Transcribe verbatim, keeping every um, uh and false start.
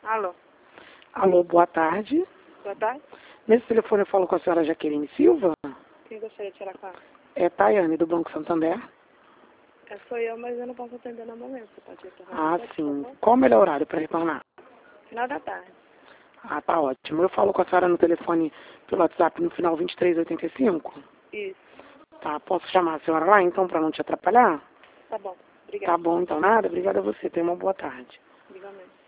Alô? Alô, boa tarde. Boa tarde. Nesse telefone eu falo com a senhora Jaqueline Silva. Quem gostaria de tirar com ela? É Tayane, do Banco Santander. É, sou eu, mas eu não posso atender no momento. Você pode retornar Ah, depois, por sim. favor? Qual o melhor horário para retornar? Final da tarde. Ah, tá ótimo. Eu falo com a senhora no telefone pelo WhatsApp no final vinte e três oitenta e cinco. Isso. Tá, posso chamar a senhora lá então para não te atrapalhar? Tá bom. Tá Obrigada. bom, então nada. Obrigada a você. Tenha uma boa tarde. Igualmente.